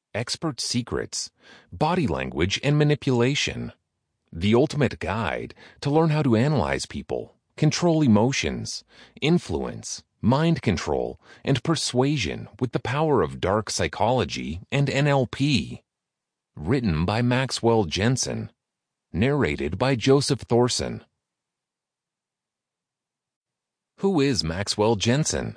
Expert Secrets, Body Language and Manipulation. The ultimate guide to learn how to analyze people, control emotions, influence, mind control, and persuasion with the power of dark psychology and NLP. Written by Maxwell Jensen. Narrated by Joseph Thorson. Who is Maxwell Jensen?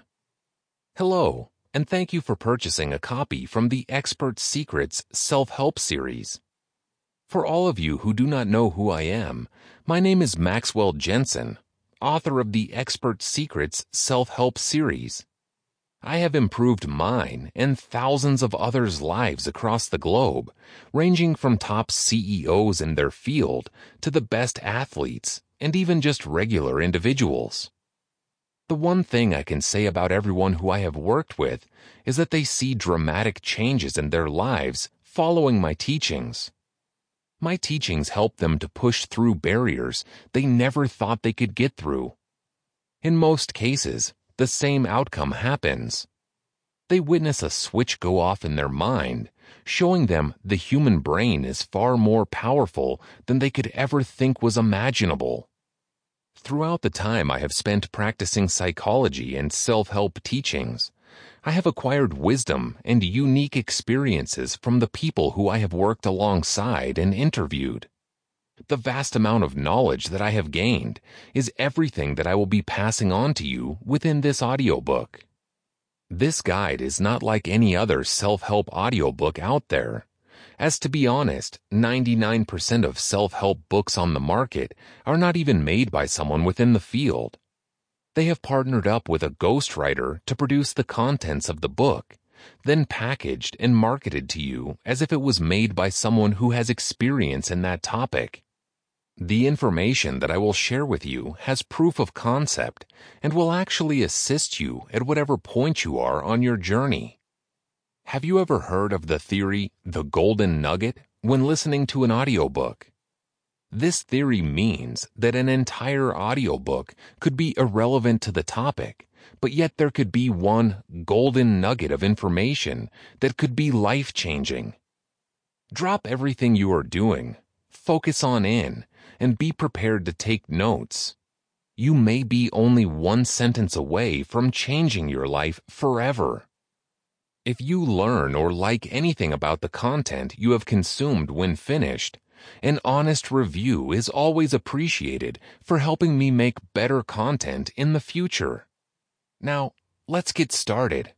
Hello, and thank you for purchasing a copy from the Expert Secrets Self-Help series. For all of you who do not know who I am, my name is Maxwell Jensen, author of the Expert Secrets Self-Help series. I have improved mine and thousands of others' lives across the globe, ranging from top CEOs in their field to the best athletes and even just regular individuals. The one thing I can say about everyone who I have worked with is that they see dramatic changes in their lives following my teachings. My teachings help them to push through barriers they never thought they could get through. In most cases, the same outcome happens. They witness a switch go off in their mind, showing them the human brain is far more powerful than they could ever think was imaginable. Throughout the time I have spent practicing psychology and self-help teachings, I have acquired wisdom and unique experiences from the people who I have worked alongside and interviewed. The vast amount of knowledge that I have gained is everything that I will be passing on to you within this audiobook. This guide is not like any other self-help audiobook out there. As to be honest, 99% of self-help books on the market are not even made by someone within the field. They have partnered up with a ghostwriter to produce the contents of the book, then packaged and marketed to you as if it was made by someone who has experience in that topic. The information that I will share with you has proof of concept and will actually assist you at whatever point you are on your journey. Have you ever heard of the theory, the golden nugget, when listening to an audiobook? This theory means that an entire audiobook could be irrelevant to the topic, but yet there could be one golden nugget of information that could be life-changing. Drop everything you are doing, focus on in, and be prepared to take notes. You may be only one sentence away from changing your life forever. If you learn or like anything about the content you have consumed when finished, an honest review is always appreciated for helping me make better content in the future. Now, let's get started.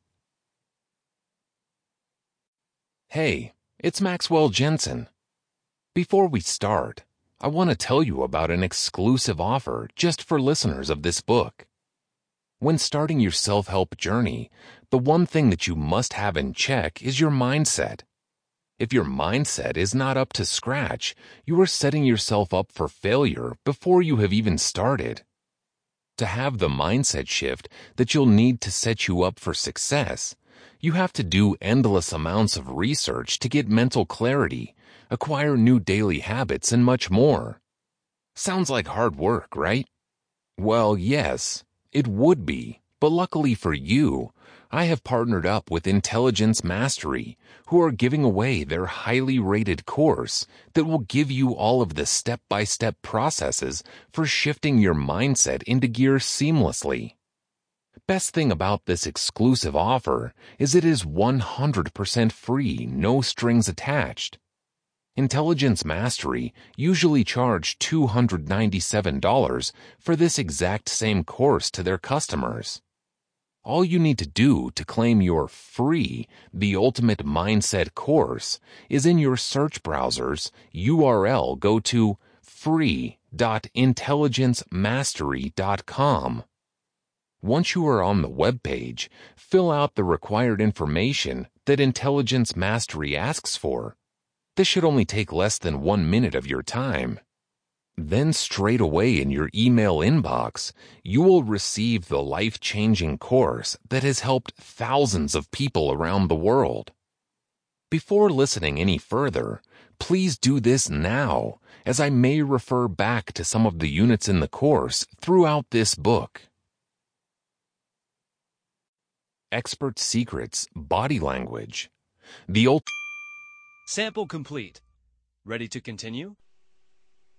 Hey, it's Maxwell Jensen. Before we start, I want to tell you about an exclusive offer just for listeners of this book. When starting your self-help journey, the one thing that you must have in check is your mindset. If your mindset is not up to scratch, you are setting yourself up for failure before you have even started. To have the mindset shift that you'll need to set you up for success, you have to do endless amounts of research to get mental clarity, acquire new daily habits, and much more. Sounds like hard work, right? Well, yes, it would be, but luckily for you, I have partnered up with Intelligence Mastery, who are giving away their highly rated course that will give you all of the step-by-step processes for shifting your mindset into gear seamlessly. Best thing about this exclusive offer is it is 100% free, no strings attached. Intelligence Mastery usually charge $297 for this exact same course to their customers. All you need to do to claim your free The Ultimate Mindset course is in your search browser's URL go to free.intelligencemastery.com. Once you are on the web page, fill out the required information that Intelligence Mastery asks for. This should only take less than 1 minute of your time. Then straight away in your email inbox, you will receive the life-changing course that has helped thousands of people around the world. Before listening any further, please do this now, as I may refer back to some of the units in the course throughout this book. Expert Secrets Body Language. The Sample complete. Ready to continue?